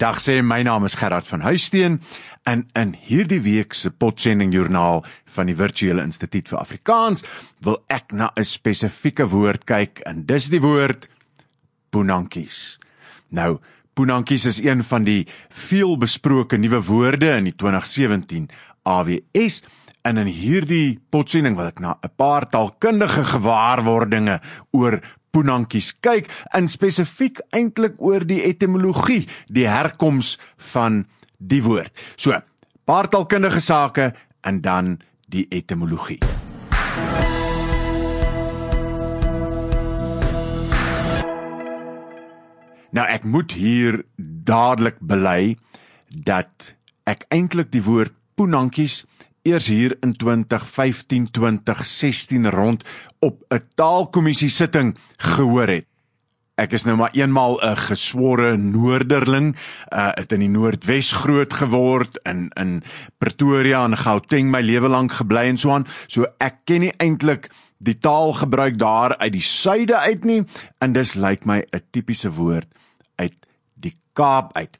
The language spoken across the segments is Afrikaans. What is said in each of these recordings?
Dag sê, my naam is Gerard van Huisteen en in hierdie week se potsending joernaal van die Virtuele Instituut vir Afrikaans wil ek na 'n spesifieke woord kyk en dis die woord poenantjies. Nou, poenantjies is een van die veelbesproke nuwe woorde in die 2017 AWS en in hierdie potsending wil ek na 'n paar taalkundige gewaarwordinge oor poenantjies kyk, en spesifiek eintlik oor die etimologie, die herkoms van die woord. So, paar taalkundige sake en dan die etimologie. Nou, ek moet hier dadelik bely dat ek eintlik die woord poenantjies eers hier in 2015-2016 rond op 'n taalkommissie sitting gehoor het. Ek is nou maar eenmaal 'n geswore noorderling, het in die Noordwes groot geword, in Pretoria en Gauteng my lewe lank gebly en so aan, so ek ken nie eintlik die taalgebruik daar uit die suide uit nie, en dis lyk my 'n tipiese woord uit die Kaap uit.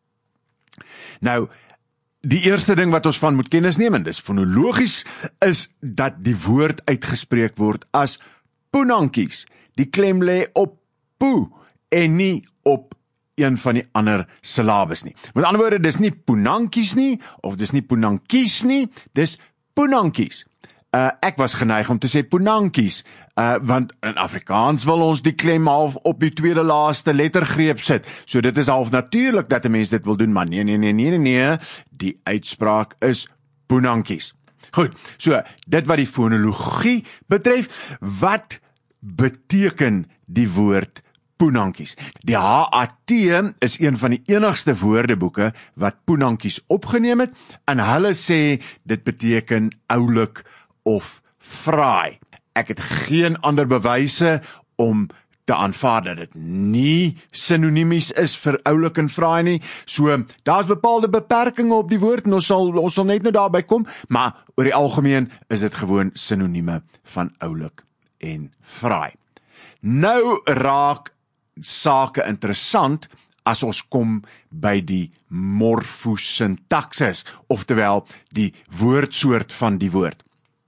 Nou, die eerste ding wat ons van moet kennis neem, en dis fonologies, is dat die woord uitgespreek word as poenantjies. Die klem lê op poe en nie op een van die ander syllabes nie. Met ander woorde, dis nie poenantjies nie, of dis nie poenantjies nie, dis poenantjies. Ek was geneig om te sê poenantjies, want in Afrikaans wil ons die klem half op die tweede laaste lettergreep sit. So dit is half natuurlik dat 'n mens dit wil doen, maar nee, die uitspraak is poenantjies. Goed, so dit wat die fonologie betref, wat beteken die woord poenantjies? Die HAT is een van die enigste woordeboeke wat poenantjies opgeneem het, en hulle sê dit beteken oulik of fraai. Ek het geen ander bewyse om te aanvaar dat dit nie sinoniemies is vir oulik en fraai nie. So, daar's bepaalde beperkings op die woord, en ons sal net nou daarby kom, maar oor die algemeen is dit gewoon sinonieme van oulik en fraai. Nou raak sake interessant as ons kom by die morfosintaksis, oftewel die woordsoort van die woord.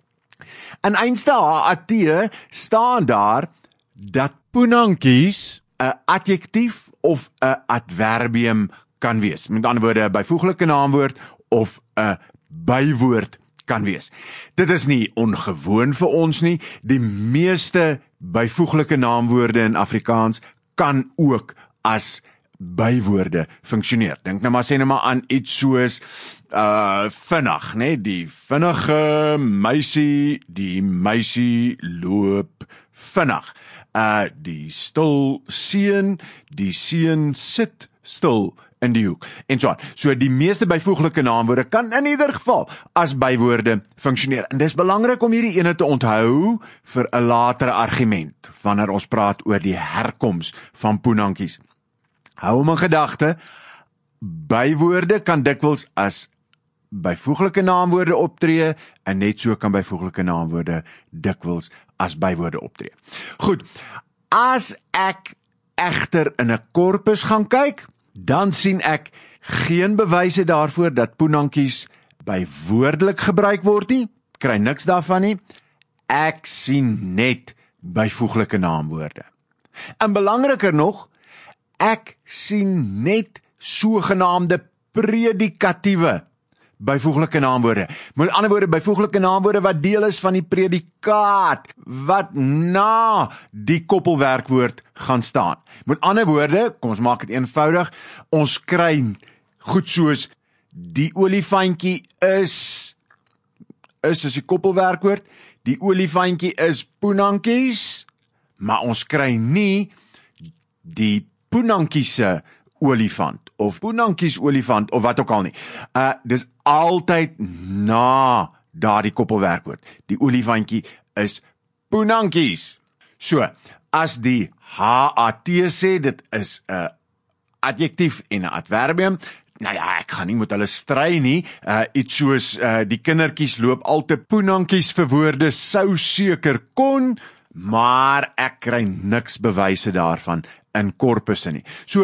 In einste HAT staan daar dat poenantjies 'n adjektief of 'n adverbium kan wees. Met ander woorde, 'n byvoeglike naamwoord of 'n bywoord kan wees. Dit is nie ongewoon vir ons nie. Die meeste byvoeglike naamwoorde in Afrikaans kan ook as bywoorde funksioneer. Dink nou maar, sê nou maar aan iets soos vinnig, né? Die vinnige meisie, die meisie loop vinnig. Die stil seun, die seun sit stil in die hoek, en so aan. So die meeste byvoeglike naamwoorde kan in ieder geval as bywoorde funksioneer. En dis belangrik om hierdie ene te onthou vir 'n latere argument, wanneer ons praat oor die herkoms van poenantjies. Hou hom in gedagte, bywoorde kan dikwels as byvoeglike naamwoorde optree, en net so kan byvoeglike naamwoorde dikwels as bywoorde optree. Goed, as ek egter in 'n korpus gaan kyk, dan sien ek geen bewyse daarvoor dat poenantjies bywoordelik gebruik word nie, kry niks daarvan nie. Ek sien net byvoeglike naamwoorde. En belangriker nog, ek sien net sogenaamde predikatiewe byvoeglike naamwoorde. Met ander woorde, byvoeglike naamwoorde wat deel is van die predikaat, wat na die koppelwerkwoord gaan staan. Met ander woorde, kom ons maak dit eenvoudig, ons kry goed soos die olifantjie is die koppelwerkwoord, die olifantjie is poenantjies, maar ons kry nie die poenantjiese olifant, of poenantjies olifant, of wat ook al nie. Dis altyd na daardie koppelwerkwoord. Die olifantjie is poenantjies. So, as die HAT sê, dit is 'n adjektief en 'n adverbium, nou ja, ek gaan nie met hulle stry nie, iets soos, die kindertjies loop al te poenantjies vir woorde, sou seker kon, maar ek kry niks bewyse daarvan in korpusse nie. So,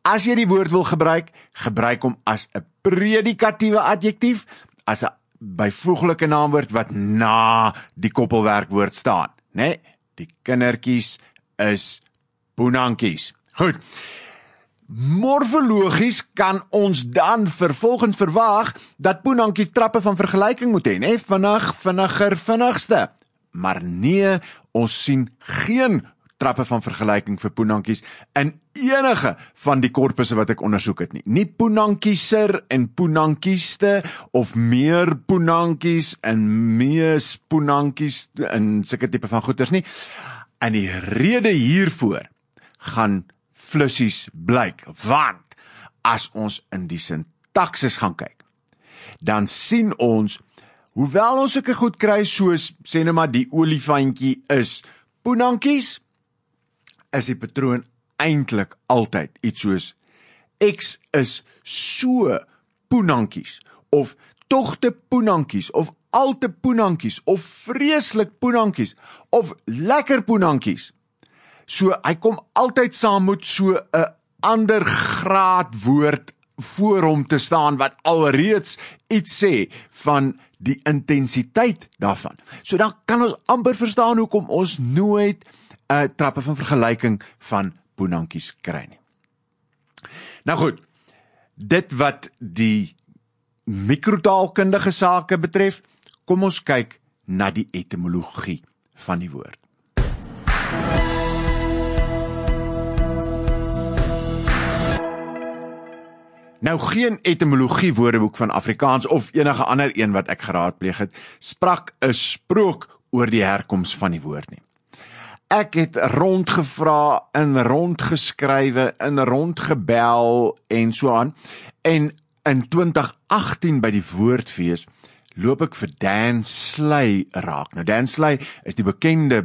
as jy die woord wil gebruik hom as 'n predikatiewe adjektief, as 'n byvoeglike naamwoord wat na die koppelwerkwoord staan, né? Die kindertjies is poenantjies. Goed. Morfologies kan ons dan vervolgens verwag dat poenantjies trappe van vergelyking moet hê, né? Vinniger, vinnigste. Maar nee, ons sien geen trappe van vergelyking vir poenantjies in enige van die korpusse wat ek ondersoek het nie. Nie poenankieser en poenantjieste of meer poenantjies en mees poenantjies en sulke tipe van goeters nie. En die rede hiervoor gaan flussies blyk, want as ons in die sintaksis gaan kyk, dan sien ons, hoewel ons sulke goed kry soos, sê nou maar die olifantjie is poenantjies, is die patroon eintlik altyd iets soos X is so poenantjies, of togte poenantjies, of alte poenantjies, of vreeslik poenantjies, of lekker poenantjies. So, hy kom altyd saam met so 'n ander graad woord voor hom te staan, wat alreeds iets sê van die intensiteit daarvan. So, dan kan ons amper verstaan hoekom ons nooit trappe van vergelyking van poenantjies kry nie. Nou goed, dit wat die mikrotaalkundige sake betref, kom ons kyk na die etimologie van die woord. Nou geen etimologie woordeboek van Afrikaans of enige ander een wat ek geraadpleeg het, sprak 'n sprook oor die herkoms van die woord nie. Ek het rondgevra en rondgeskrywe en rondgebel en so aan. En in 2018 by die Woordfees loop ek vir Dan Sleigh raak. Nou Dan Sleigh is die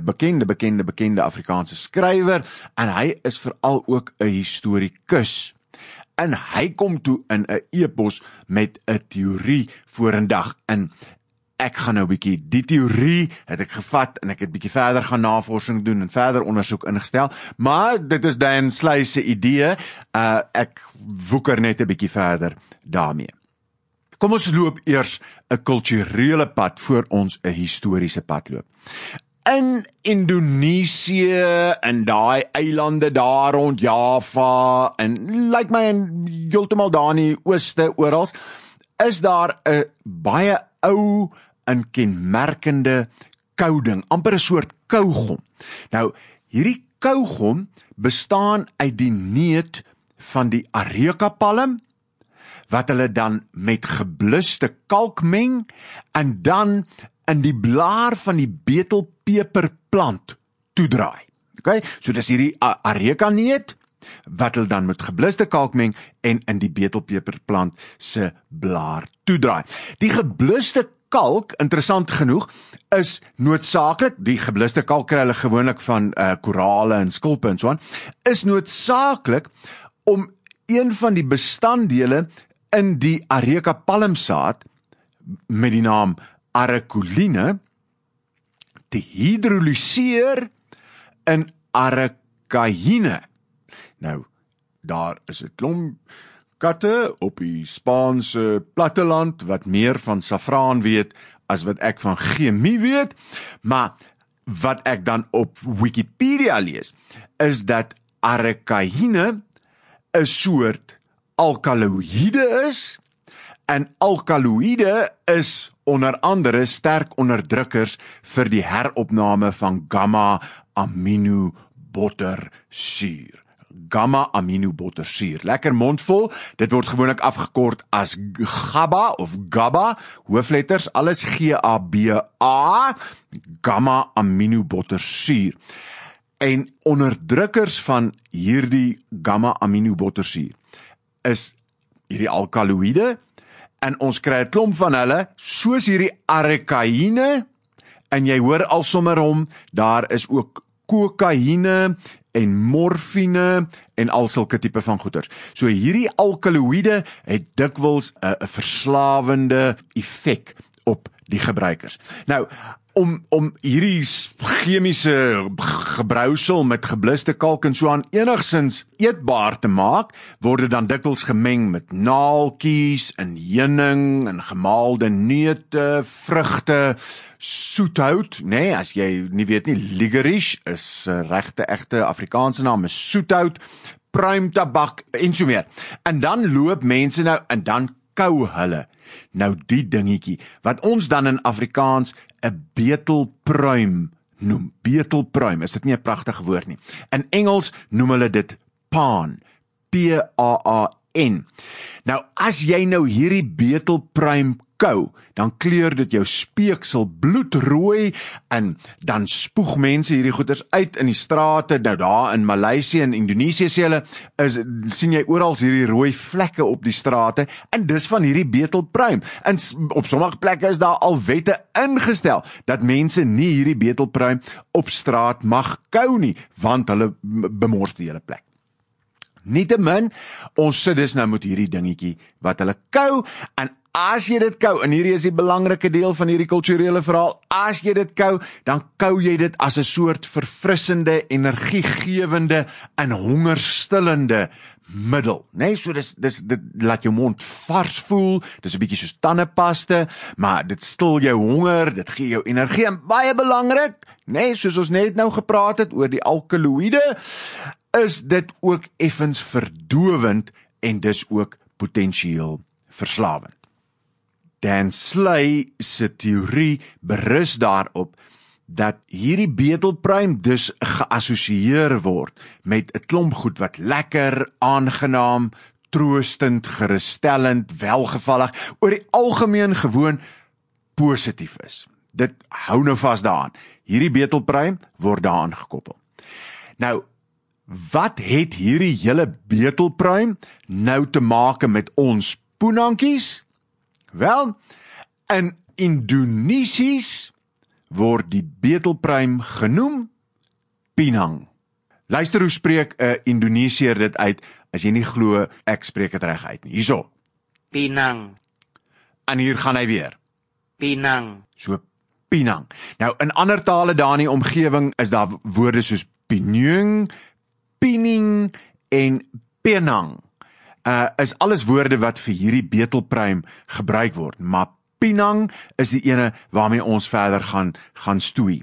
bekende Afrikaanse skrywer en hy is veral ook 'n historikus. En hy kom toe in 'n epos met 'n teorie vorendag in. Ek gaan nou bietjie die teorie het ek gevat en ek het bietjie verder gaan navorsing doen en verder ondersoek ingestel, maar dit is Dan Sleigh se idee, ek woeker net 'n bietjie verder daarmee. Kom ons loop eers 'n kulturele pad voor ons 'n historiese pad loop. In Indonesië en daai eilande daar rond Java en lyk my in heeltemal daar in die ooste oral, is daar 'n baie ou en kenmerkende kouding, amper 'n soort kougom. Nou, hierdie kougom bestaan uit die neut van die areca palm, wat hulle dan met gebluste kalk meng, en dan in die blaar van die betelpeperplant toedraai. Okay? So dis hierdie areca neut, wat hulle dan met gebluste kalk meng en in die betelpeperplant se blaar toedraai. Die gebluste kalk, interessant genoeg, is noodsaaklik, die gebluste kalk kry hulle gewoonlik van korale en skulpe en so aan, is noodsaaklik om een van die bestanddele in die areca palmsaad met die naam arecoline te hidroliseer in arecaïne. Nou, daar is 'n klomp katte op die Spaanse platteland wat meer van saffraan weet as wat ek van chemie weet, maar wat ek dan op Wikipedia lees, is dat arecaïne 'n soort alkaloïde is, en alkaloïde is onder andere sterk onderdrukkers vir die heropname van gamma-aminobottersuur. Gamma-aminobottersuur. Lekker mondvol, dit word gewoonlik afgekort as GABA of GABA, hoofletters, alles G-A-B-A, gamma-aminobottersuur. En onderdrukkers van hierdie gamma-aminobottersuur is hierdie alkaloïde, en ons kry 'n klomp van hulle, soos hierdie arecaïne, en jy hoor al sommer hom, daar is ook kokaine en morfine en al sulke tipe van goeders. So hierdie alkaloïde het dikwels 'n verslawende effek op die gebruikers. Nou, om hierdie chemiese gebrousel met gebluste kalk en so aan enigsins eetbaar te maak, word dit dan dikwels gemeng met naaltjies en heuning en gemaalde neute, vrugte, soethout, nee, as jy nie weet nie, licorice is regte egte Afrikaanse naam, is soethout, pruimtabak en so meer. En dan loop mense nou en dan kou hulle nou die dingetjie wat ons dan in Afrikaans 'n betelpruim noem. Betelpruim, is dit nie 'n pragtige woord nie. In Engels noem hulle dit paan, P-A-A-N. Nou, as jy nou hierdie betelpruim kou, dan kleur dit jou speeksel bloedrooi en dan spoeg mense hierdie goeders uit in die strate. Nou daar in Maleisië en Indonesië sien jy oral hierdie rooi vlekke op die strate en dis van hierdie betelpruim. En op sommige plekke is daar al wette ingestel dat mense nie hierdie betelpruim op straat mag kou nie, want hulle bemors die hele plek. Nietemin, ons sit dus nou met hierdie dingetjie wat hulle kou, en as jy dit kou, en hierdie is die belangrike deel van hierdie kulturele verhaal, as jy dit kou, dan kou jy dit as 'n soort verfrissende, energiegewende en hongerstillende middel, nee, so dit laat jou mond vars voel, dis 'n bietjie soos tandepaste, maar dit stil jou honger, dit gee jou energie, en baie belangrik, nee, soos ons net nou gepraat het oor die alkaloïde, is dit ook effens verdowend en dis ook potensieel verslawend. Dan Slay se teorie berus daarop dat hierdie betelpruim dus geassosieer word met 'n klomp goed wat lekker, aangenaam, troostend, gerusstellend, welgevallig, oor die algemeen gewoon positief is. Dit hou nou vas daaraan. Hierdie betelpruim word daaraan gekoppel. Nou, wat het hierdie hele betelpruim nou te maak met ons poenankies? Wel, in Indonesies word die betelpruim genoem pinang. Luister hoe spreek 'n Indonesiër dit uit, as jy nie glo ek spreek dit reg uit nie. Hierso. Pinang. En hier gaan hy weer. Pinang. So, pinang. Nou, in ander tale daar in die omgewing is daar woorde soos pinyung, pining en penang. Is alles woorde wat vir hierdie betelpruim gebruik word, maar pinang is die ene waarmee ons verder gaan stoei.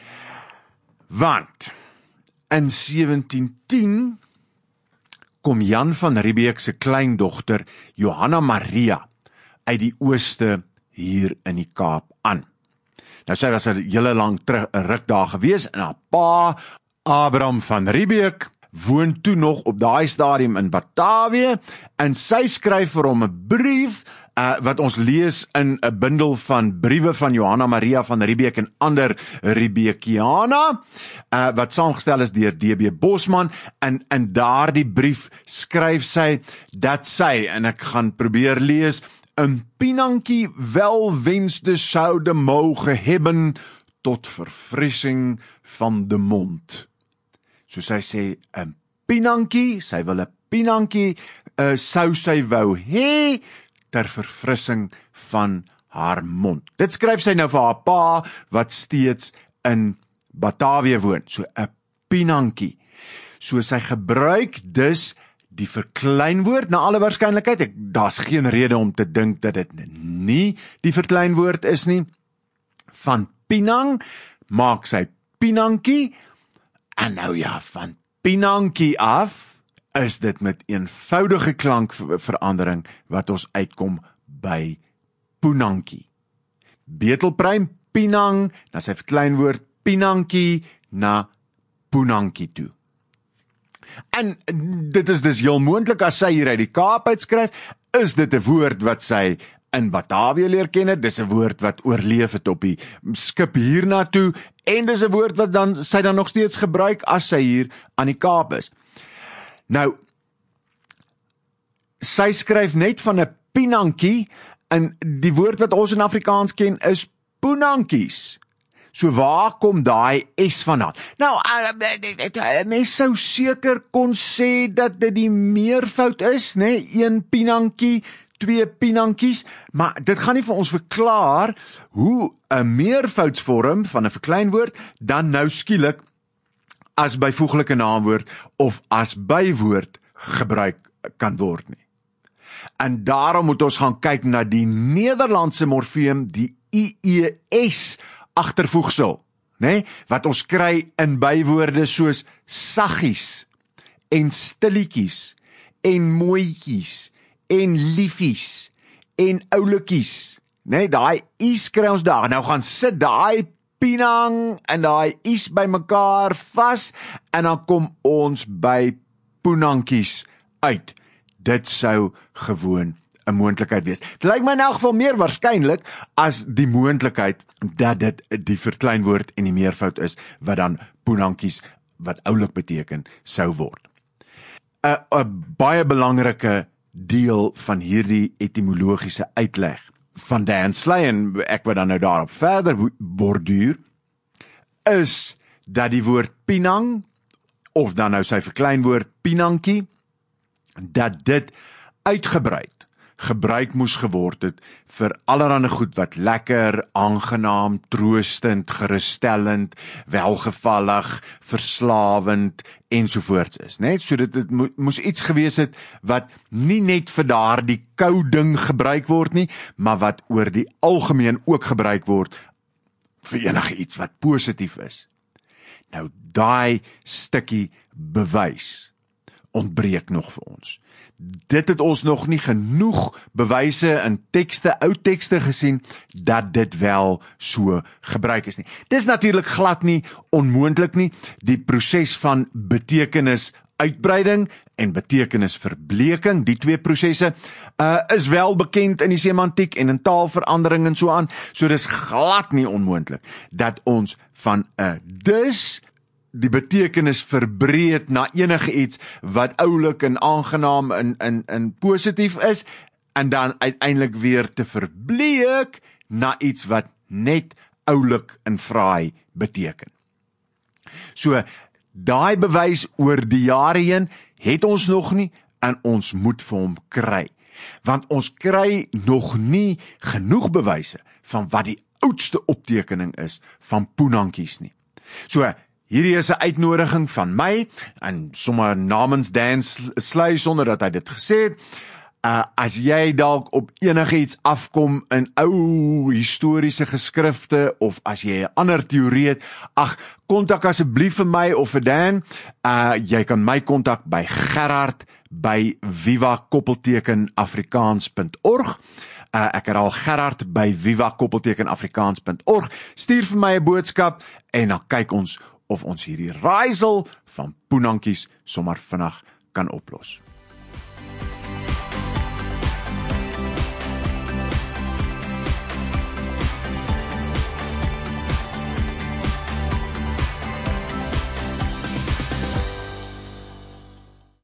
Want in 1710 kom Jan van Riebeeck se kleindogter Johanna Maria uit die ooste hier in die Kaap aan. Nou sy was 'n hele lang ruk daar gewees en haar pa Abraham van Riebeeck woon toe nog op daai stadium in Batavië en sy skryf vir hom 'n brief wat ons lees in 'n bundel van briewe van Johanna Maria van Riebeeck en ander Riebeeckiana wat saamgestel is deur D.B. Bosman en in daardie brief skryf sy dat sy, en ek gaan probeer lees, 'n pinankie welwenste soude moge hebben tot verfrissing van de mond. So sy sê, 'n pinankie, sy wil 'n pinankie, sou sy wou hê, ter verfrissing van haar mond. Dit skryf sy nou vir haar pa, wat steeds in Batavië woon, so 'n pinankie. So sy gebruik dus die verkleinwoord, na alle waarskynlikheid, daar's geen rede om te dink dat dit nie die verkleinwoord is nie, van pinang, maak sy pinankie, en nou ja, van pinankie af, is dit met eenvoudige klankverandering, wat ons uitkom by poenankie. Betelpruim, pinang, na sy verkleinwoord, pinankie, na poenankie toe. En dit is dus heel moontlik, as sy hier uit die Kaap uitskryf, is dit 'n woord wat sy in Batavië leer ken het, dis 'n woord wat oorleef het op die skip hiernatoe, en dis 'n woord wat sy dan nog steeds gebruik as sy hier aan die Kaap is. Nou, sy skryf net van 'n pinankie, en die woord wat ons in Afrikaans ken is poenankies. So waar kom daai S vandaan? Nou, mens sou seker kon sê dat dit die meervoud is, né? 1 pinankie, 2 pinankies, maar dit gaan nie vir ons verklaar hoe 'n meervoudsvorm van 'n verkleinwoord dan nou skielik as byvoeglike naamwoord of as bywoord gebruik kan word nie. En daarom moet ons gaan kyk na die Nederlandse morfeem, die IES agtervoegsel, né, wat ons kry in bywoorde soos saggies en stilletjies en mooitjies en liefies en oulikies, né, daai i's kry ons daar. Nou gaan sit daai pinang en daai i's by mekaar vas en dan kom ons by poenankies uit. Dit sou gewoon 'n moontlikheid wees. Dit lyk my in elk geval meer waarskynlik as die moontlikheid dat dit die verkleinwoord en die meervoud is, wat dan poenankies, wat oulik beteken, sou word. 'n Baie belangrike deel van hierdie etimologiese uitleg van Dan Slay, en ek wil dan nou daarop verder borduur, is dat die woord pinang, of dan nou sy verkleinwoord pinankie, dat dit uitgebreid gebruik moes geword het vir allerlei goed wat lekker, aangenaam, troostend, gerusstellend, welgevallig, verslawend ensovoorts is, né? So dit moes iets gewees het wat nie net vir daardie kou ding gebruik word nie, maar wat oor die algemeen ook gebruik word vir enige iets wat positief is. Nou daai stukkie bewys ontbreek nog vir ons. Dit het ons nog nie genoeg bewyse in tekste, ou tekste gesien, dat dit wel so gebruik is nie. Dis natuurlik glad nie onmoontlik nie. Die proses van betekenisuitbreiding en betekenisverbleking, die twee prosesse, is wel bekend in die semantiek en in taalverandering en so aan. So dis glad nie onmoontlik dat ons van 'n dus die betekenis verbreed na enige iets wat oulik en aangenaam en positief is, en dan uiteindelik weer te verbleek na iets wat net oulik en fraai beteken. So, daai bewys oor die jare heen het ons nog nie, en ons moet vir hom kry. Want ons kry nog nie genoeg bewyse van wat die oudste optekening is van poenankies nie. So, hierdie is 'n uitnodiging van my, en sommer namens Dan Slay, sonder dat hy dit gesê het. As jy dalk op enige iets afkom in ou historiese geskrifte, of as jy 'n ander teorie het, kontak asseblief vir my of vir Dan. Jy kan my kontak by Gerard by viva-afrikaans.org. Ek herhaal, Gerard by viva-afrikaans.org. Stuur vir my 'n boodskap en dan kyk ons of ons hierdie raaisel van poenankies sommer vinnig kan oplos.